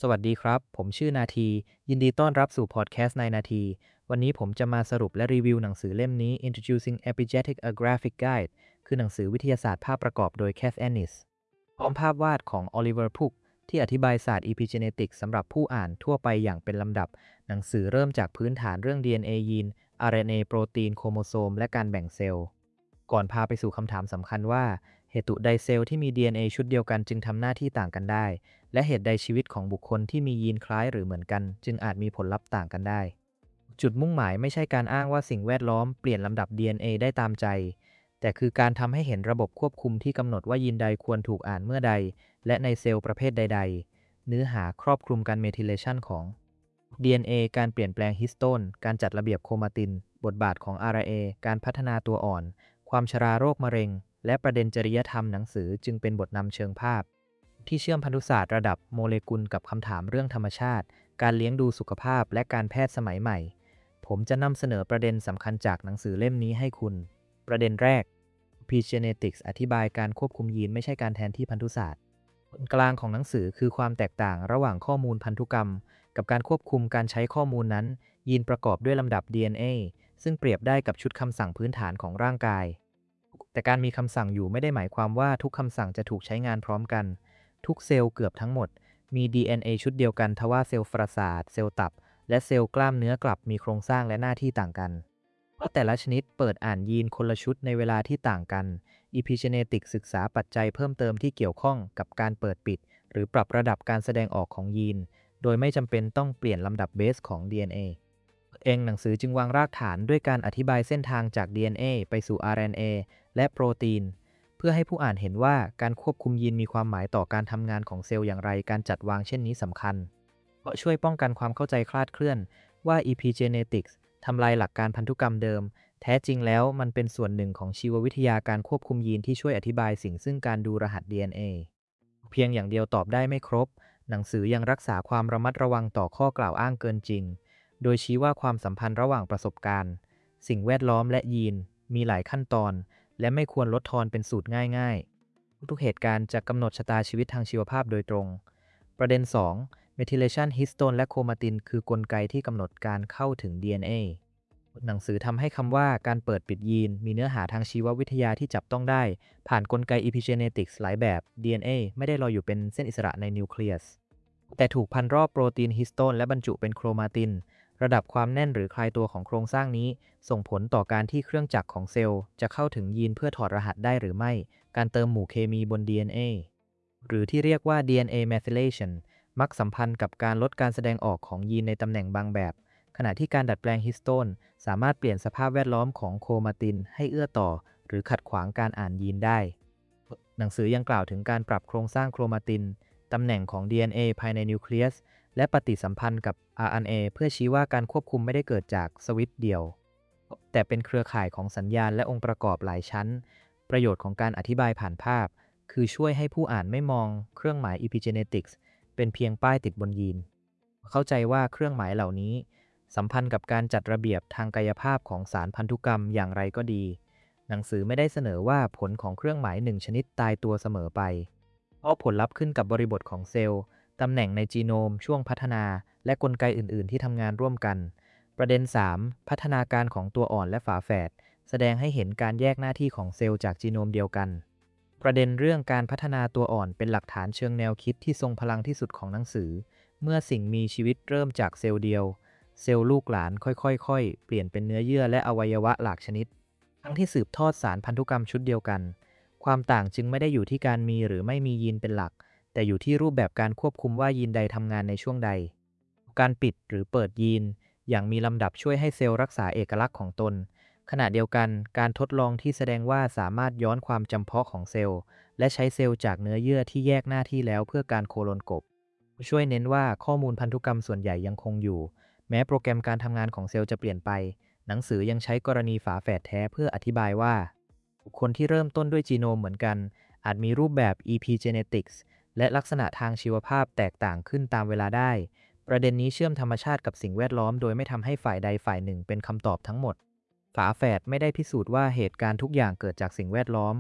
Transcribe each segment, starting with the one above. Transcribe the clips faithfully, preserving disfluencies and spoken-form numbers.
สวัสดีครับ ผมชื่อนาที ยินดีต้อนรับสู่พอดแคสต์ในนาที วันนี้ผมจะมาสรุปและรีวิวหนังสือเล่มนี้ Introducing Epigenetic A Graphic Guide คือหนังสือวิทยาศาสตร์ภาพประกอบโดย Kath Ennis พร้อมภาพวาดของ Oliver Puck ที่อธิบายศาสตร์ Epigenetics สำหรับผู้อ่านทั่วไปอย่างเป็นลำดับ หนังสือเริ่มจากพื้นฐานเรื่อง ดี เอ็น เอ ยีน อาร์ เอ็น เอ โปรตีน โครโมโซม และการแบ่งเซลล์ ก่อนพาไปสู่คำถามสำคัญว่าเหตุใดเซลล์ที่มี ดี เอ็น เอ ชุดเดียวกันจึงทำหน้าที่ต่างกันได้ และเหตุใดชีวิตของบุคคลที่มียีนคล้ายหรือเหมือนกันจึงอาจมีผลลัพธ์ต่างกันได้ จุดมุ่งหมายไม่ใช่การอ้างว่าสิ่งแวดล้อมเปลี่ยนลำดับ ดี เอ็น เอ ได้ตามใจ แต่คือการทำให้เห็นระบบควบคุมที่กำหนดว่ายีนใดควรถูกอ่านเมื่อใด และในเซลล์ประเภทใดๆ เนื้อหาครอบคลุมการเมทิเลชันของ ดี เอ็น เอ การเปลี่ยนแปลงฮิสโตน การจัดระเบียบโครมาติน บทบาทของ อาร์ เอ็น เอ การพัฒนาตัวอ่อน ความชราโรคมะเร็ง และประเด็นจริยธรรมหนังสือจึงเป็นบทนำเชิงภาพที่เชื่อมพันธุศาสตร์ระดับโมเลกุลกับคำถามเรื่องธรรมชาติ การเลี้ยงดูสุขภาพและการแพทย์สมัยใหม่ ผมจะนำเสนอประเด็นสำคัญจากหนังสือเล่มนี้ให้คุณ ประเด็นแรก Epigenetics อธิบายการควบคุมยีนไม่ใช่การแทนที่พันธุศาสตร์ผลกลางของหนังสือคือความแตกต่างระหว่างข้อมูลพันธุกรรมกับการควบคุมการใช้ข้อมูลนั้นยีนประกอบด้วยลำดับ ดี เอ็น เอ ซึ่งเปรียบได้กับชุดคำสั่งพื้นฐานของร่างกายแต่การมีคำสั่งอยู่ไม่ได้หมายความว่าทุกคำสั่งจะถูกใช้งานพร้อมกันทุกเซลล์เกือบทั้งหมดมี ดี เอ็น เอ ชุดเดียวกันทว่าเซลล์ประสาทเซลล์ตับและเซลล์กล้ามเนื้อกลับมีโครงสร้างและหน้าที่ต่างกันเพราะแต่ละชนิดเปิดอ่านยีนคนละชุดในเวลาที่ต่างกัน Epigenetics ศึกษาปัจจัยเพิ่มเติมที่เกี่ยวข้องกับการเปิดปิดหรือปรับระดับการแสดงออกของยีนโดยไม่จำเป็นต้องเปลี่ยนลำดับเบสของ ดี เอ็น เอ เองหนังสือจึงวางรากฐานด้วยการอธิบายเส้นทางจาก ดี เอ็น เอ ไปสู่ อาร์ เอ็น เอ และโปรตีนเพื่อให้ผู้อ่านเห็นว่าการควบคุมยีนมีความหมายต่อการทำงานของเซลล์อย่างไรการจัดวางเช่นนี้สำคัญเพราะช่วยป้องกันความเข้าใจคลาดเคลื่อนว่า Epigenetics ทำลายหลักการพันธุกรรมเดิมแท้จริงแล้วมันเป็นส่วนหนึ่งของชีววิทยาการควบคุมยีนที่ช่วยอธิบายสิ่งซึ่งการดูรหัส ดี เอ็น เอ เพียงอย่างเดียวตอบได้ไม่ครบหนังสือยังรักษาความระมัดระวังต่อข้อกล่าวอ้างเกินจริงโดยชี้ว่าความสัมพันธ์ระหว่างประสบการณ์สิ่งแวดล้อมและยีนมีหลายขั้นตอนและไม่ควรลดทอนเป็นสูตรง่ายๆทุกเหตุการณ์จะกำหนดชะตาชีวิตทางชีวภาพโดยตรงประเด็น สอง Methylation Histone และโครมาตินคือกลไกที่กำหนดการเข้าถึง ดี เอ็น เอ หนังสือทำให้คำว่าการเปิดปิดยีนมีเนื้อหาทางชีววิทยาที่จับต้องได้ผ่านกลไก Epigenetics หลายแบบ ดี เอ็น เอ ไม่ได้ลอยอยู่เป็นเส้นอิสระในนิวเคลียสแต่ถูกพันรอบโปรตีนฮิสโตนและบรรจุเป็นโครมาตินระดับความแน่นหรือคลายตัวของโครงสร้างนี้ส่งผลต่อการที่เครื่องจักรของเซลล์จะเข้าถึงยีนเพื่อถอดรหัสได้หรือไม่การเติมหมู่เคมีบน ดี เอ็น เอ หรือที่เรียกว่า ดี เอ็น เอ methylation มักสัมพันธ์กับการลดการแสดงออกของยีนในตำแหน่งบางแบบขณะที่การดัดแปลงฮิสโตนสามารถเปลี่ยนสภาพแวดล้อมของโครมาตินให้เอื้อต่อหรือขัดขวางการอ่านยีนได้หนังสือยังกล่าวถึงการปรับโครงสร้างโครมาตินตำแหน่งของ ดี เอ็น เอ ภายในนิวเคลียสและปฏิสัมพันธ์กับ อาร์ เอ็น เอ เพื่อชี้ว่าการควบคุมไม่ได้เกิดจากสวิตช์เดียวแต่เป็นเครือข่ายของสัญญาณและองค์ประกอบหลายชั้นประโยชน์ของการอธิบายผ่านภาพคือช่วยให้ผู้อ่านไม่มองเครื่องหมาย Epigenetics เป็นเพียงป้ายติดบนยีนเข้าใจว่าเครื่องหมายเหล่านี้สัมพันธ์กับการจัดระเบียบทางกายภาพของสารพันธุกรรมอย่างไรก็ดีหนังสือไม่ได้เสนอว่าผลของเครื่องหมายหนึ่งชนิดตายตัวเสมอไปเพราะผลลัพธ์ขึ้นกับบริบทของเซลล์ตำแหน่งในจีโนมช่วงพัฒนาและกลไกอื่นๆที่ทำงานร่วมกันประเด็น สาม พัฒนาการของตัวอ่อนและฝาแฝดแสดงให้เห็นการแยกหน้าที่ของเซลล์จากจีโนมเดียวกันประเด็นเรื่องการพัฒนาตัวอ่อนเป็นหลักฐานเชิงแนวคิดที่ทรงพลังที่สุดของหนังสือเมื่อสิ่งมีชีวิตเริ่มจากเซลล์เดียวเซลล์ลูกหลานค่อยๆๆเปลี่ยนเป็นเนื้อเยื่อและอวัยวะหลากชนิดทั้งที่สืบทอดสารพันธุกรรมชุดเดียวกันความต่างจึงไม่ได้อยู่ที่การมีหรือไม่มียีนเป็นหลักแต่อยู่ที่รูปแบบการควบคุมว่ายีนใดทำงานในช่วงใดการปิดหรือเปิดยีนอย่างมีลำดับช่วยให้เซลล์รักษาเอกลักษณ์ของตนขณะเดียวกันการทดลองที่แสดงว่าสามารถย้อนความจำเพาะของเซลล์และใช้เซลล์จากเนื้อเยื่อที่แยกหน้าที่แล้วเพื่อการโคโลนกบช่วยเน้นว่าข้อมูลพันธุกรรมส่วนใหญ่ยังคงอยู่แม้โปรแกรมการทำงานของเซลล์จะเปลี่ยนไปหนังสือยังใช้กรณีฝาแฝดแท้เพื่ออธิบายว่าบุคคลที่เริ่มต้นด้วยจีโนมเหมือนกันอาจมีรูปแบบ Epigenetics และลักษณะทางชีวภาพแตกต่างขึ้นตามเวลาได้ประเด็นนี้เชื่อมธรรมชาติกับสิ่งแวดล้อมโดยไม่ทำให้ฝ่ายใดฝ่ายหนึ่งเป็นคำตอบทั้งหมดฝาแฝดไม่ได้พิสูจน์ว่าเหตุการณ์ทุกอย่างเกิดจากสิ่งแวดล้อม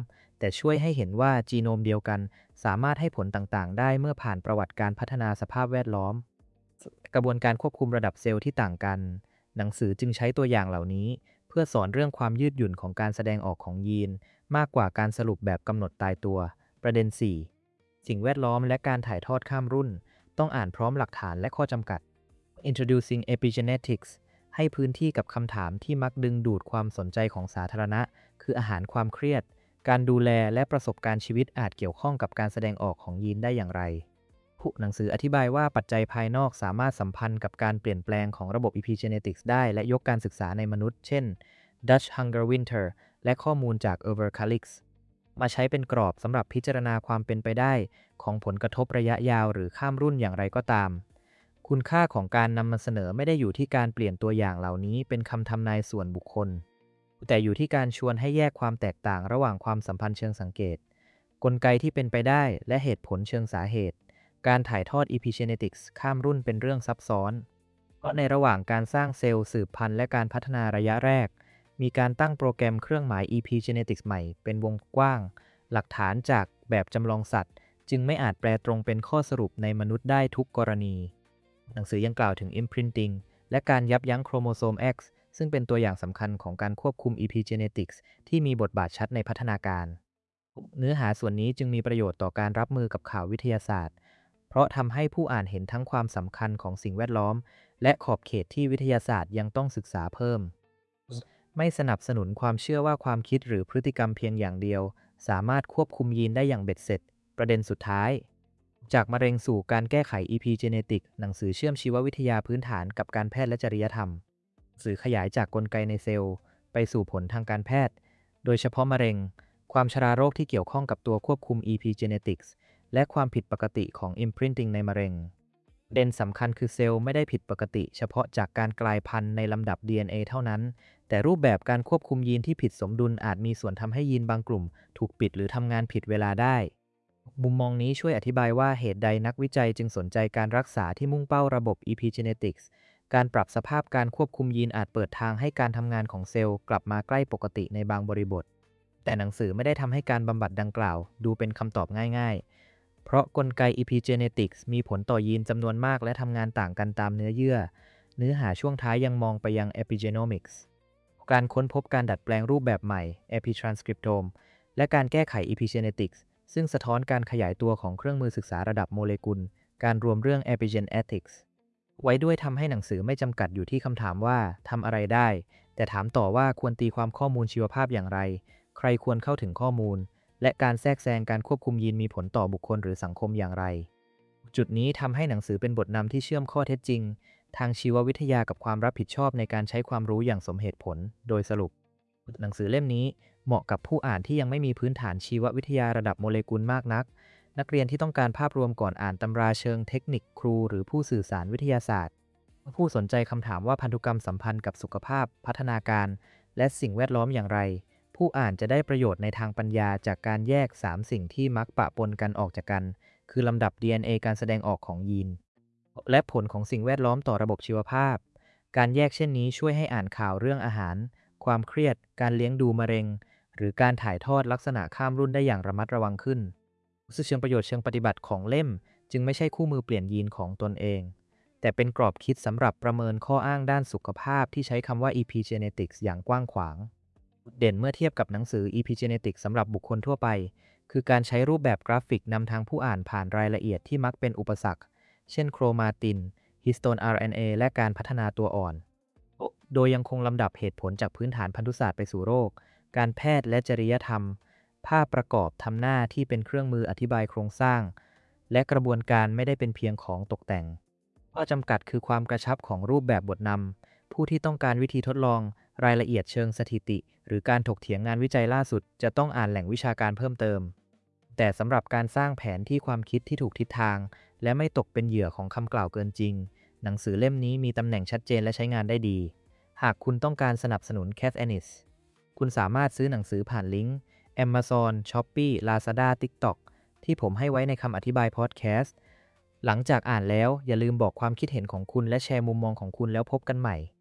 แต่ช่วยให้เห็นว่าจีโนมเดียวกันสามารถให้ผลต่างๆได้เมื่อผ่านประวัติการพัฒนาสภาพแวดล้อมกระบวนการควบคุมระดับเซลล์ที่ต่างกันหนังสือจึงใช้ตัวอย่างเหล่านี้เพื่อสอนเรื่องความยืดหยุ่นของการแสดงออกของยีนมากกว่าการสรุปแบบกำหนดตายตัวประเด็น สี่ สิ่งแวดล้อมและการถ่ายทอดข้ามรุ่นต้องอ่านพร้อมหลักฐานและข้อจำกัด Introducing Epigenetics ให้พื้นที่กับคำถามที่มักดึงดูดความสนใจของสาธารณะคืออาหารความเครียดการดูแลและประสบการณ์ชีวิตอาจเกี่ยวข้องกับการแสดงออกของยีนได้อย่างไรผู้หนังสืออธิบายว่าปัจจัยภายนอกสามารถสัมพันธ์กับการเปลี่ยนแปลงของระบบ Epigenetics ได้และยกการศึกษาในมนุษย์เช่น Dutch Hunger Winter และข้อมูลจาก Evercalix มาใช้เป็นกรอบสำหรับพิจารณาความเป็นไปได้ของผลกระทบระยะยาวหรือข้ามรุ่นอย่างไรก็ตามคุณค่าของการนำมาเสนอไม่ได้อยู่ที่การเปลี่ยนตัวอย่างเหล่านี้เป็นคำทำนายส่วนบุคคลแต่อยู่ที่การชวนให้แยกความแตกต่างระหว่างความสัมพันธ์เชิงสังเกตกลไกที่เป็นไปได้และเหตุผลเชิงสาเหตุการถ่ายทอด Epigenetics ข้ามรุ่นเป็นเรื่องซับซ้อนเพราะในระหว่างการสร้างเซลล์สืบพันธุ์และการพัฒนาระยะแรกมีการตั้งโปรแกรมเครื่องหมาย Epigenetics ใหม่เป็นวงกว้างหลักฐานจากแบบจำลองสัตว์จึงไม่อาจแปลตรงเป็นข้อสรุปในมนุษย์ได้ทุกกรณีหนังสือยังกล่าวถึง Imprinting และการยับยั้งโครโมโซม X ซึ่งเป็นตัวอย่างสำคัญของการควบคุม Epigenetics ที่มีบทบาทชัดในพัฒนาการเนื้อหาส่วนนี้จึงมีประโยชน์ต่อการรับมือกับข่าววิทยาศาสตร์เพราะทำให้ผู้อ่านเห็นทั้งความสำคัญของสิ่งแวดล้อมและขอบเขตที่วิทยาศาสตร์ยังต้องศึกษาเพิ่มไม่สนับสนุนความเชื่อว่าความคิดหรือพฤติกรรมเพียงอย่างเดียวสามารถควบคุมยีนได้อย่างเบ็ดเสร็จประเด็นสุดท้ายจากมะเร็งสู่การแก้ไข Epigenetics หนังสือเชื่อมชีววิทยาพื้นฐานกับการแพทย์และจริยธรรมสื่อขยายจากกลไกในเซลล์ไปสู่ผลทางการแพทย์โดยเฉพาะมะเร็งความชราโรคที่เกี่ยวข้องกับตัวควบคุม Epigenetics และความผิดปกติของ Imprinting ในมะเร็งประเด็นสำคัญคือเซลล์ไม่ได้ผิดปกติเฉพาะจากการกลายพันธุ์ในลำดับ ดี เอ็น เอ เท่านั้นแต่รูปแบบการควบคุมยีนที่ผิดสมดุลอาจมีส่วนทำให้ยีนบางกลุ่มถูกปิดหรือทำงานผิดเวลาได้มุมมองนี้ช่วยอธิบายว่าเหตุใดนักวิจัยจึงสนใจการรักษาที่มุ่งเป้าระบบ Epigenetics การปรับสภาพการควบคุมยีนอาจเปิดทางให้การทำงานของเซลล์กลับมาใกล้ปกติในบางบริบทแต่หนังสือไม่ได้ทำให้การบำบัดดังกล่าวดูเป็นคำตอบง่ายๆเพราะกลไก Epigenetics มีผลต่อยีนจำนวนมากและทำงานต่างกันตามเนื้อเยื่อเนื้อหาช่วงท้ายยังมองไปยัง Epigenomics การค้นพบการดัดแปลงรูปแบบใหม่ Epitranscriptome และการแก้ไข Epigenetics ซึ่งสะท้อนการขยายตัวของเครื่องมือศึกษาระดับโมเลกุลการรวมเรื่อง Epigenetics ไว้ด้วยทำให้หนังสือไม่จำกัดอยู่ที่คำถามว่าทำอะไรได้แต่ถามต่อว่าควรตีความข้อมูลชีวภาพอย่างไรใครควรเข้าถึงข้อมูลและการแทรกแซงการควบคุมยีนมีผลต่อบุคคลหรือสังคมอย่างไรจุดนี้ทำให้หนังสือเป็นบทนำที่เชื่อมข้อเท็จจริงทางชีววิทยากับความรับผิดชอบในการใช้ความรู้อย่างสมเหตุผลโดยสรุปหนังสือเล่มนี้เหมาะกับผู้อ่านที่ยังไม่มีพื้นฐานชีววิทยาระดับโมเลกุลมากนักนักเรียนที่ต้องการภาพรวมก่อนอ่านตำราเชิงเทคนิคครูหรือผู้สื่อสารวิทยาศาสตร์ผู้สนใจคำถามว่าพันธุกรรมสัมพันธ์กับสุขภาพพัฒนาการและสิ่งแวดล้อมอย่างไรผู้อ่านจะได้ประโยชน์ในทางปัญญาจากการแยกสามสิ่งที่มักปะปนกันออกจากกันคือลำดับ ดี เอ็น เอ การแสดงออกของยีนและผลของสิ่งแวดล้อมต่อระบบชีวภาพการแยกเช่นนี้ช่วยให้อ่านข่าวเรื่องอาหารความเครียดการเลี้ยงดูมะเร็งหรือการถ่ายทอดลักษณะข้ามรุ่นได้อย่างระมัดระวังขึ้นซึ่งเชิงประโยชน์เชิงปฏิบัติของเล่มจึงไม่ใช่คู่มือเปลี่ยนยีนของตนเองแต่เป็นกรอบคิดสำหรับประเมินข้ออ้างด้านสุขภาพที่ใช้คำว่า Epigenetics อย่างกว้างขวางเด่นเมื่อเทียบกับหนังสือ Epigenetics สำหรับบุคคลทั่วไปคือการใช้รูปแบบกราฟิกนำทางผู้อ่านผ่านรายละเอียดที่มักเป็นอุปสรรคเช่นโครมาตินฮิสโตน อาร์ เอ็น เอ และการพัฒนาตัวอ่อนโดยยังคงลำดับเหตุผลจากพื้นฐานพันธุศาสตร์ไปสู่โรคการแพทย์และจริยธรรมภาพประกอบทำหน้าที่เป็นเครื่องมืออธิบายโครงสร้างและกระบวนการไม่ได้เป็นเพียงของตกแต่งข้อจำกัดคือความกระชับของรูปแบบบทนำผู้ที่ต้องการวิธีทดลองรายละเอียดเชิงสถิติหรือการถกเถียงงานวิจัยล่าสุดจะต้องอ่านแหล่งวิชาการเพิ่มเติมแต่สำหรับการสร้างแผนที่ความคิดที่ถูกทิศทางและไม่ตกเป็นเหยื่อของคำกล่าวเกินจริงหนังสือเล่มนี้มีตำแหน่งชัดเจนและใช้งานได้ดีหากคุณต้องการสนับสนุน Cath Ennis คุณสามารถซื้อหนังสือผ่านลิงก์ Amazon, Shopee, Lazada, TikTok ที่ผมให้ไว้ในคำอธิบายพอดแคสต์หลังจากอ่านแล้วอย่าลืมบอกความคิดเห็นของคุณและแชร์มุมมองของคุณแล้วพบกันใหม่